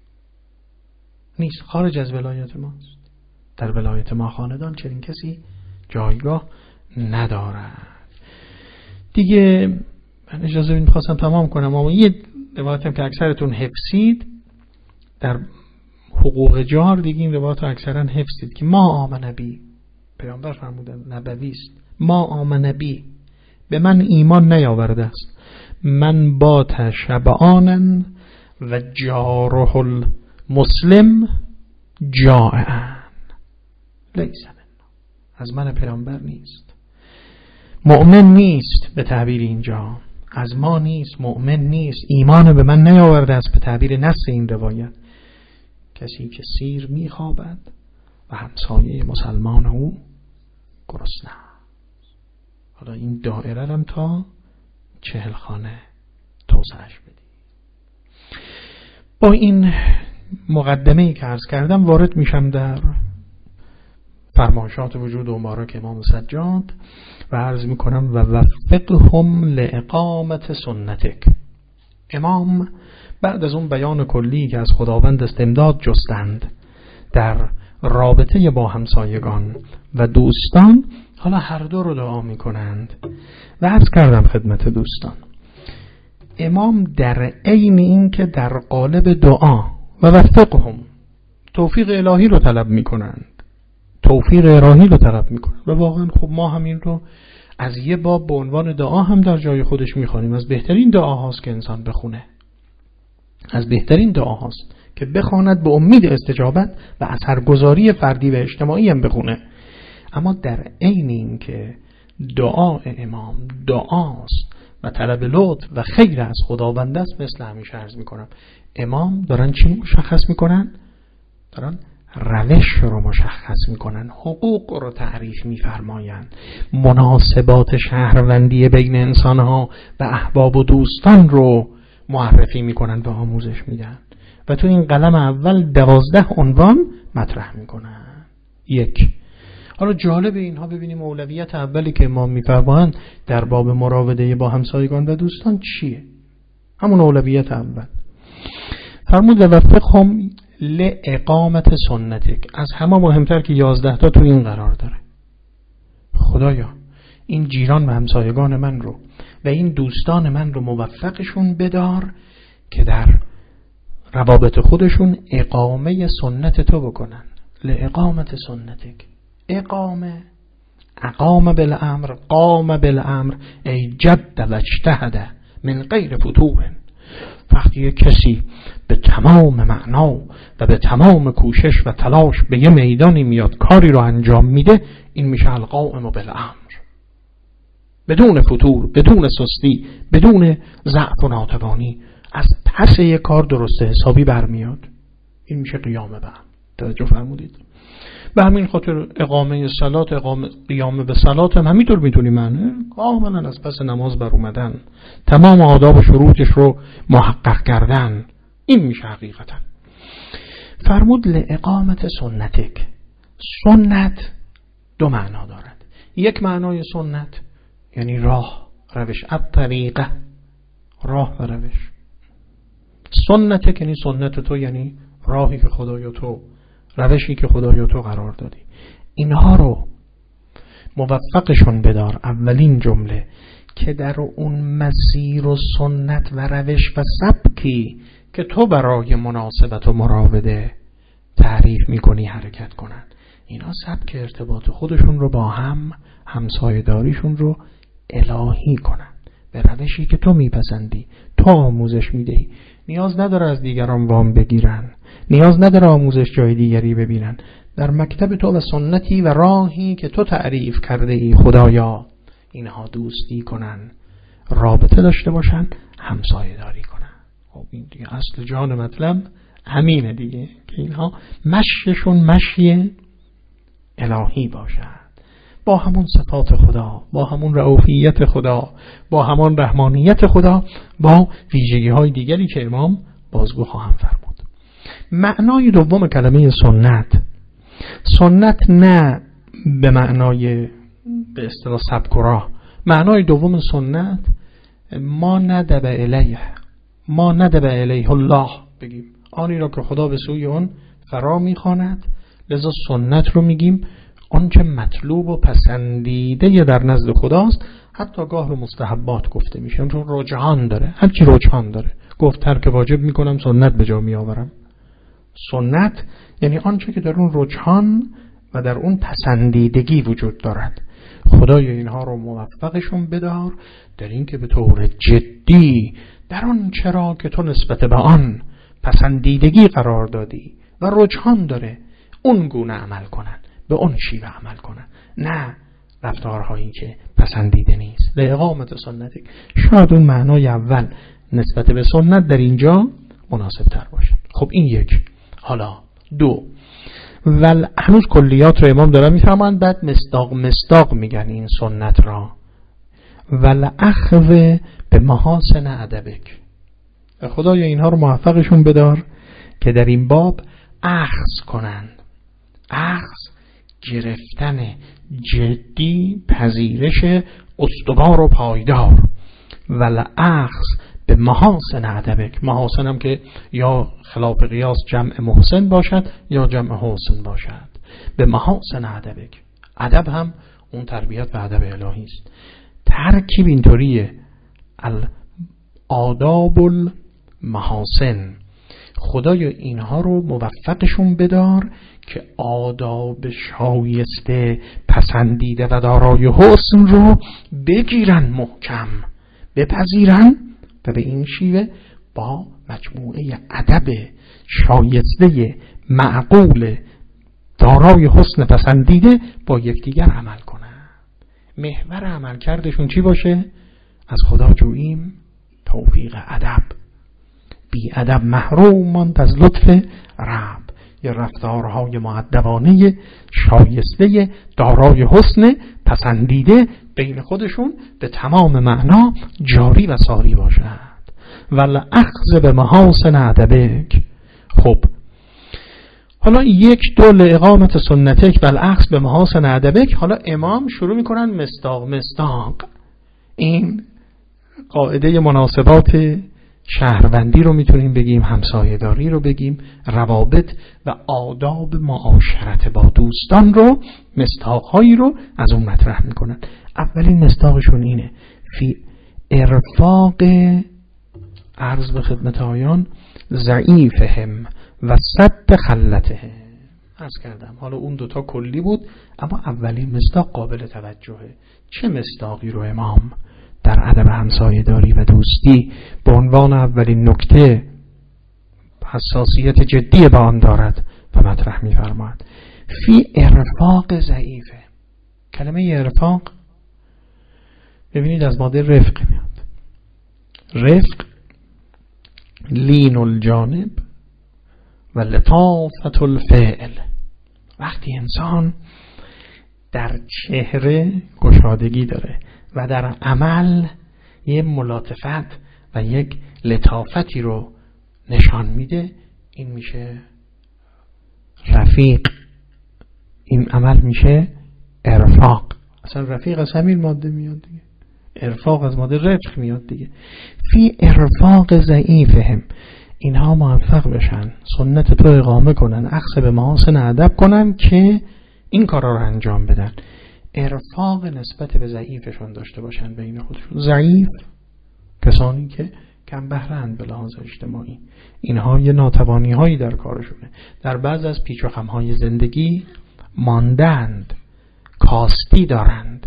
نیست، خارج از ولایت ماست. در ولایت ما خاندان چنین کسی جایگاه ندارد. دیگه من اجازه بدید می‌خواستم تمام کنم، اما یه روایتم که اکثرتون حفظید در حقوق جار، دیگه این روایت رو اکثرا حفظید که ما آمن بی، پیامبر فرمودن، نبوی است، ما آمن بی، به من ایمان نیاورده است، من بات شبعانا و جاره المسلم جائعا. لیس منا، از من پیامبر نیست، مؤمن نیست، به تعبیر اینجا از ما نیست، مؤمن نیست، ایمان به من نیاورده است، به تعبیر نص این روایت، کسی که سیر میخوابد و همسایه مسلمان او گرسنه. حالا این دائره هم تا چهل خانه توسعهش بدی. با این مقدمه‌ای که عرض کردم وارد میشم در فرمایشات وجود و مبارک امام سجاد و عرض میکنم و وفقهم لاقامت سنتک. امام بعد از اون بیان کلی که از خداوند استمداد جستند در رابطه با همسایگان و دوستان، حالا هر دو رو دعا میکنند. و عرض کردم خدمت دوستان، امام در عین این که در قالب دعا و وفقهم توفیق الهی رو طلب میکنند، توفیق الهی رو طلب میکنند و واقعا خب ما همین رو از یه باب به عنوان دعا هم در جای خودش میخوانیم. از بهترین دعاهاست که انسان بخونه، از بهترین دعاهاست که بخواند به امید استجابت و اثرگذاری فردی و اجتماعی هم بخونه. اما در عین این که دعا امام دعاست و طلب لطف و خیر از خداوند است، مثل همیشه عرض میکنم امام دارن چی مشخص میکنن؟ دارن روش رو مشخص میکنن، حقوق رو تعریف میفرمایند، مناسبات شهروندی بین انسانها و احباب و دوستان رو معرفی میکنن و آموزش میدن و تو این قلم اول دوازده عنوان مطرح میکنن. یک، حالا جالب اینها ببینیم اولویت اولی که امام میفرمایند در باب مراوده با همسایگان و دوستان چیه؟ همون اولویت اول فرمود وفقهم لاقامت سنتک. از همه مهمتر که یازده تا تو این قرار داره. خدایا این جیران و همسایگان من رو و این دوستان من رو موفقشون بدار که در روابط خودشون اقامه سنت تو بکنن. لاقامت سنتک، اقامه، اقام بالامر، قام بالامر، ای جد و اجتهد من غیر فتور. وقتی کسی به تمام معنا و به تمام کوشش و تلاش به یه میدانی میاد کاری رو انجام میده، این میشه القائم بالامر، بدون فتور، بدون سستی، بدون ضعف و ناتوانی، از پس یک کار درست حسابی برمیاد. این میشه قیام به امر. توجه فرمودید؟ به همین خاطر اقامه صلات، اقامه قیام به صلات هم همینطور میتونی معنی کاملا از پس نماز بر اومدن، تمام آداب و شروطش رو محقق کردن. این میشه حقیقتا. فرمود لاقامت سنتک. سنت دو معنا دارد. یک معنای سنت یعنی راه، روش، الطریقه، راه و روش. سنت یعنی سنت تو، یعنی راهی که خدای تو، روشی که خدای تو قرار دادی. اینها رو موفقشون بدار. اولین جمله که در اون مسیر و سنت و روش و سبکی که تو برای مناسبت و مراوده تعریف میکنی حرکت کنن. اینا سبک ارتباط خودشون رو با هم، همسایه‌داریشون رو الهی کنن به روشی که تو میپسندی، تو آموزش میدهی. نیاز نداره از دیگران وام بگیرن، نیاز نداره آموزش جای دیگری ببینن. در مکتب تو و سنتی و راهی که تو تعریف کرده ای خدایا اینها دوستی کنن، رابطه داشته باشن، همسایه‌داری کنن. خب این دیگه اصل جان مطلب همینه دیگه، که اینها مشیشون مشی الهی باشد، با همون صفات خدا، با همون رؤوفیت خدا، با همون رحمانیت خدا، با ویژگی های دیگری که امام بازگو خواهم فرمود. معنای دوم کلمه سنت، سنت نه به معنای به اصطلاح سبک و راه. معنای دوم سنت ما ندب الیه، ما ندب الیه الله بگیم، آنی را که خدا به سوی اون فرا میخواند. لذا سنت رو میگیم آنچه مطلوب و پسندیده در نزد خداست. حتی گاه رو مستحبات گفته میشه، چون رجحان داره، هرچی رجحان داره. گفت ترک واجب میکنم، سنت به جا میآورم. سنت یعنی آنچه که در اون رجحان و در اون پسندیدگی وجود دارد. خدای اینها رو موفقشون بدار در این که به طور جدی در آن چرا که تو نسبت به آن پسندیدگی قرار دادی و رجحان داره اون گونه عمل کنن، به اون شیوه عمل کنن، نه رفتارهایی که پسندیده نیست. لإقامت سنتی، شاید اون معنای اول نسبت به سنت در اینجا مناسب تر باشه. خب این یک. حالا دو، ول هنوز کلیات رو امام دارن میفهمن، بعد مصداق مصداق میگن این سنت را. ول اخذ به محاسن ادبک، خدایا اینها رو موفقشون بدار که در این باب اخذ کنن. اخذ گرفتن جدی، پذیرش استوار و پایدار. ول اخذ به محاسن ادبک، محاسن هم که یا خلاف قیاس جمع محسن باشد یا جمع حسن باشد. به محاسن ادبک، ادب هم اون تربیت به ادب الهی است. ترکیب اینطوریه، الآداب المحاسن. خدایا اینها رو موفقشون بدار که آداب شایسته، پسندیده و دارای حسن رو بگیرن، محکم بپذیرن و به این شیوه با مجموعه ادب شایسته، معقول، دارای حسن پسندیده با یکدیگر عمل کنن. محور عمل کردشون چی باشه؟ از خدا جوییم توفیق ادب. بی ادب محروم ماند از لطف رب. یا رفتارهای مؤدبانه شایسته، دارای حسن پسندیده بین خودشون به تمام معنا جاری و ساری باشد. ول اخذ به محاسن ادبک. خب حالا یک دو لإقامت سنتک ول اخذ به محاسن ادبک. حالا امام شروع میکنن مصداق مصداق. این قاعده مناسبات شهروندی رو میتونیم بگیم، همسایه‌داری رو بگیم، روابط و آداب معاشرت با دوستان رو، مصداق‌هایی رو از اون مطرح میکنن. اولین مصداقشون اینه، فی ارفاق، عرض به خدمت آیان، ضعیفهم و صد خلتهم. عرض کردم حالا اون دوتا کلی بود، اما اولین مصداق قابل توجهه. چه مصداقی رو امام در ادب همسایه‌داری و دوستی به عنوان اولین نکته حساسیت جدی به آن دارد و مطرح می‌فرماید؟ فی ارفاق ضعیفه. کلمه ارفاق ببینید از ماده رفق میاد. رفق لین الجانب و لطافت الفعل. وقتی انسان در چهره گشادگی داره و در عمل یه ملاطفت و یک لطافتی رو نشان میده، این میشه رفیق. این عمل میشه ارفاق. اصلا رفیق از همین ماده میاد دیگه، ارفاق از ماده رفق میاد دیگه. فی ارفاق ضعیفهم، اینها موفق بشن سنت تو اقامه کنن، اخذ به محاسن ادب کنن که این کارا رو انجام بدن. ارفاق نسبت به ضعیفشون داشته باشن بین خودشون. ضعیف کسانی که کم بهره‌اند به لحاظ اجتماعی، اینها یه ناتوانی هایی در کارشونه، در بعض از پیچ و خم های زندگی ماندند، کاستی دارند.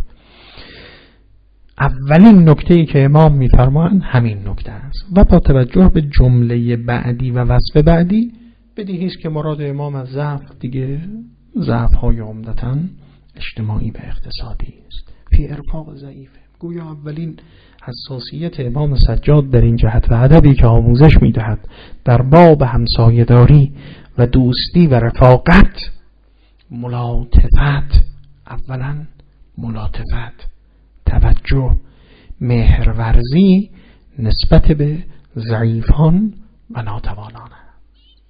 اولین نکته‌ای که امام می‌فرمایند همین نکته است و با توجه به جمله بعدی و وصف بعدی بدیهی است که مراد امام از ضعف دیگه ضعف‌های عمدتاً اجتماعی و اقتصادی است. فی ارفاق ضعیف، گویا اولین حساسیت امام سجاد در این جهت و ادبی که آموزش می‌دهد در باب همسایه‌داری و دوستی و رفاقت، ملاطفت، اولا ملاطفت، توجه، مهرورزی نسبت به ضعیفان و ناتوانان است.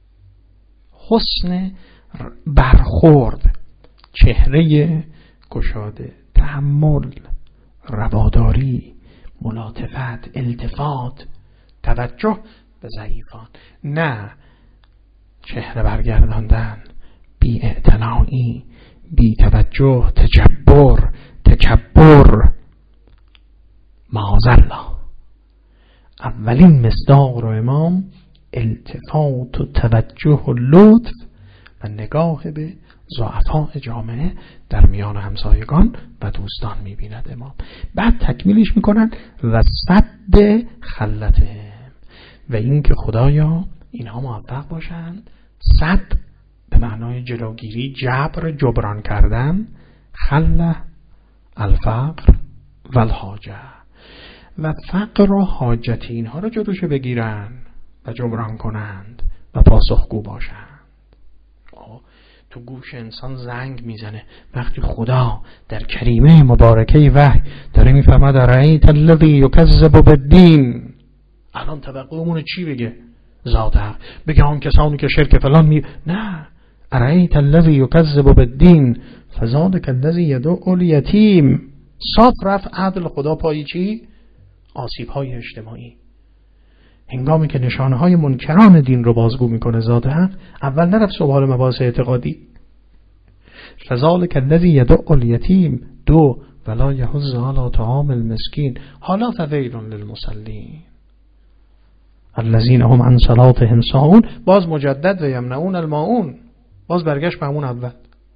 حسن برخورد، چهره گشاده، تحمل، رواداری، ملاطفت، التفات، توجه به ضعیفان، نه چهره برگرداندن، بی اعتنایی، بی توجه، تجبر، تکبر. معاذالله. اولین مصداق رو امام التفات و توجه و لطف و نگاه به ضعفاء جامعه در میان همسایگان و دوستان میبیند امام. بعد تکمیلش میکنن و سد خلتهم، و این که خدایا اینها موفق باشند. سد به معنای جلوگیری، جبر، جبران کردن، خله الفقر و الحاجه، و فقر و حاجت اینها رو جلوشو بگیرن و جبران کنند و پاسخگو باشند. تو گوش انسان زنگ میزنه وقتی خدا در کریمه مبارکه وحی داره میفرماد رأیت الذی یکذب بالدین. الان توقعمون چی بگه؟ ذات حق بگه آن کسانی که شرک فلان می نه، رأیت الذی یکذب بالدین فذلک الذی یدعو الیتیم. صاف رفت عدل خدا پای چی؟ آسیب های اجتماعی. هنگامی که نشانه های منکران دین رو بازگو میکنه ذات حق، اول نرفت سوال مباحث اعتقادی. فذلک الذی یدعو الیتیم، دو ولا یحض علی طعام المسکین، حالا فویل للمصلین الذین هم عن صلاتهم ساهون. باز مجدد و یمنعون الماعون، باز برگشت به همون اول.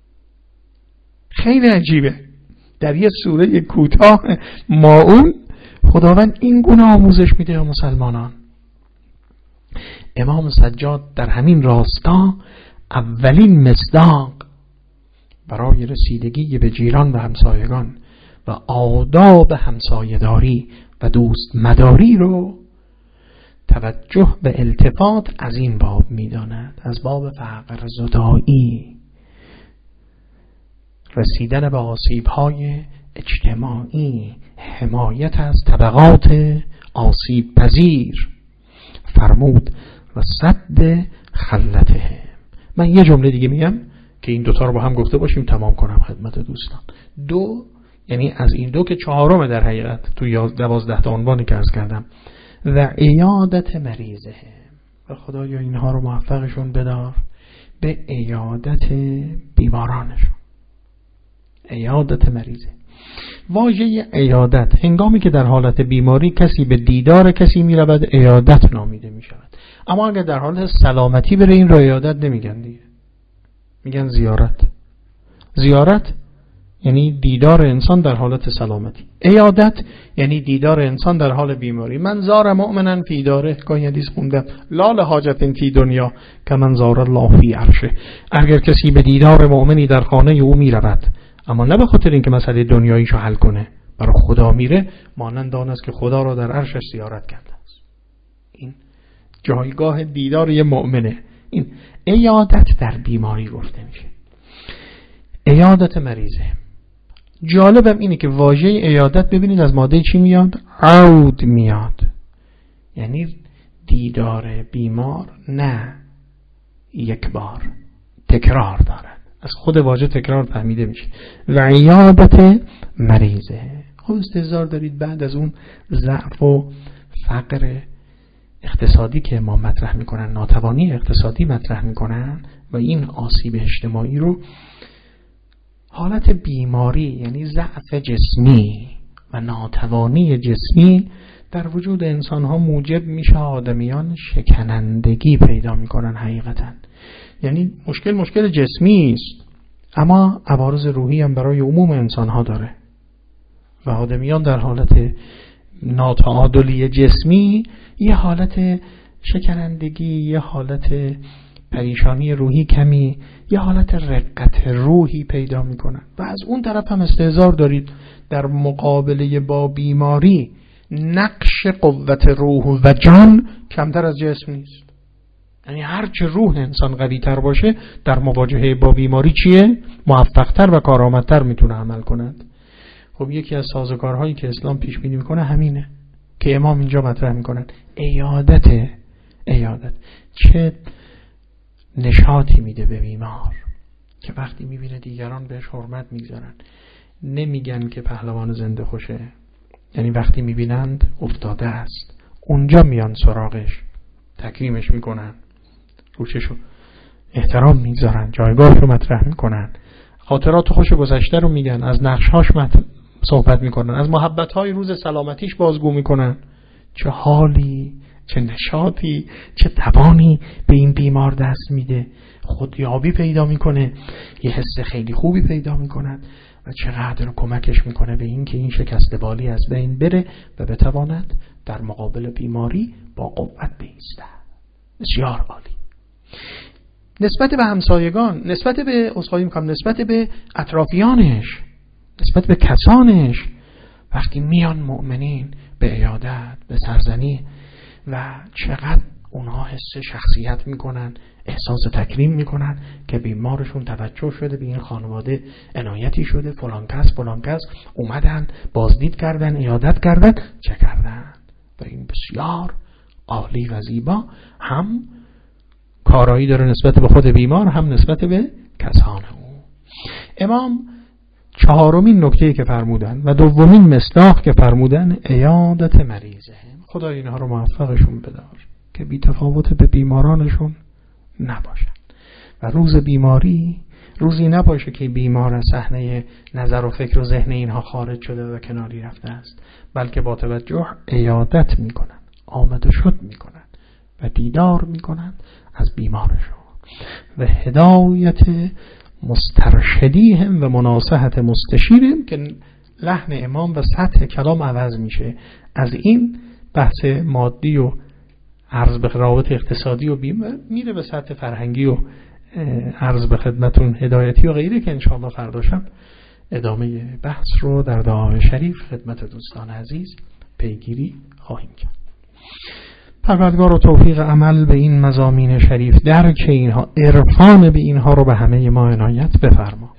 خیلی عجیبه در یه سوره کوتاه ماعون خداوند این گونه آموزش میده به مسلمانان. امام سجاد در همین راستا اولین مصداق برای رسیدگی به جیران و همسایگان و آداب همسایه‌داری و دوست مداری رو توجه به التفات از این باب میداند، از باب فقر زدایی، رسیدن به آسیب‌های اجتماعی، حمایت از طبقات آسیب پذیر. فرمود و سد خلتهم. من یه جمله دیگه میگم که این دوتا رو با هم گفته باشیم تمام کنم خدمت دوستان. دو، یعنی از این دو که چهارم در حقیقت تو دوازده تا عنوانی که عرض کردم، و عیادت مریضهم، و خدایا اینها رو موفقشون بدار به عیادت بیمارانشون. عیادت مریضه. واژه عیادت هنگامی که در حالت بیماری کسی به دیدار کسی می رود عیادت نامیده می شود، اما اگر در حالت سلامتی بره این را عیادت نمیگن دیگه، میگن زیارت. زیارت یعنی دیدار انسان در حالت سلامتی، عیادت یعنی دیدار انسان در حال بیماری. من زار مؤمنن فی داره، گاهی حدیث خوندم لا حاجت فی دنیا که من زار الله فی عرشه. اگر کسی به دیدار مؤمنی در خانه او می رود، اما نه به خاطر اینکه مسئله دنیاییشو حل کنه، برای خدا میره، مانند آن است که خدا را در عرشش زیارت کرده است. این جایگاه دیدار یه مؤمنه. این عیادت در بیماری گفته میشه. عیادت مریضه. جالبم اینه که واژه عیادت ببینید از ماده چی میاد؟ عود میاد، یعنی دیدار بیمار، نه یک بار، تکرار دارد. از خود واژه تکرار فهمیده میشه. و عیادت مریضه. خب استحضار دارید بعد از اون ضعف و فقر اقتصادی که ما مطرح میکنن، ناتوانی اقتصادی مطرح میکنن و این آسیب اجتماعی رو حالت بیماری یعنی ضعف جسمی و ناتوانی جسمی در وجود انسان ها موجب میشه آدمیان شکنندگی پیدا میکنن. حقیقتا یعنی مشکل مشکل جسمی است، اما عوارض روحی هم برای عموم انسان ها داره و آدمیان در حالت ناتعادلی جسمی یه حالت شکنندگی، یه حالت پریشانی روحی کمی، یه حالت رقت روحی پیدا میکنن. و از اون طرف هم استحضار دارید در مقابله با بیماری نقش قوت روح و جان کمتر از جسم نیست. یعنی هرچه روح انسان قوی تر باشه در مواجهه با بیماری چیه؟ موفق تر و کارآمدتر میتونه عمل کند. خب یکی از سازوکارهایی که اسلام پیش بینی میکنه همینه که امام اینجا مطرح میکنن. عیادت عیادت چه نشاطی میده به بیمار که وقتی میبینه دیگران بهش حرمت میگذارن، نمیگن که پهلوان زنده خوشه، یعنی وقتی میبینند افتاده است اونجا میان سراغش، تکریمش میکنن، روششو احترام میگذارن، جایگاهشو مطرح میکنن، خاطرات خوش گذشته رو میگن، از نقشهاش صحبت میکنن، از محبتهای روز سلامتیش بازگو میکنن. چه حالی، چه نشاطی، چه توانی به این بیمار دست میده، خودیابی پیدا میکنه، یه حس خیلی خوبی پیدا میکنن و چقدر کمکش میکنه به این که این شکست بالی از بین بره و بتواند در مقابل بیماری با قوت بایستد. بسیار عالی. نسبت به همسایگان، نسبت به عذرخواهی میکنم نسبت به اطرافیانش، نسبت به کسانش، وقتی میان مؤمنین به عیادت، به سرزنی و چقدر اونها حس شخصیت میکنن، احساس تکریم میکنن که بیمارشون توجه شده، به این خانواده عنایتی شده، فلان کس فلان کس اومدن بازدید کردن، عیادت کردن، چه کردن. و این بسیار عالی و زیبا هم کارایی داره نسبت به خود بیمار، هم نسبت به کسان او. امام چهارمین نکته که فرمودن و دومین مصداق که فرمودن عیادت مریضه. خدا اینها رو موفقشون بدار که بی تفاوت به بیمارانشون نباشن و روز بیماری روزی نباشه که بیمار از صحنه نظر و فکر و ذهن اینها خارج شده و کناری رفته است، بلکه با توجه عیادت میکنن، آمد شد میکنن و دیدار میکنن از بیمارشون و هدایت مسترشدیهم و مناصحت مستشیرهم، که لحن امام و سطح کلام عوض میشه از این بحث مادی و عرض به روابط اقتصادی و بیمه میره به سطح فرهنگی و عرض به خدمتون هدایتی و غیره که انشاءالله فردا شب ادامه بحث رو در دعای شریف خدمت دوستان عزیز پیگیری خواهیم کرد. پروردگار و توفیق عمل به این مضامین شریف، درک اینها، عرفان به اینها رو به همه ما عنایت بفرما.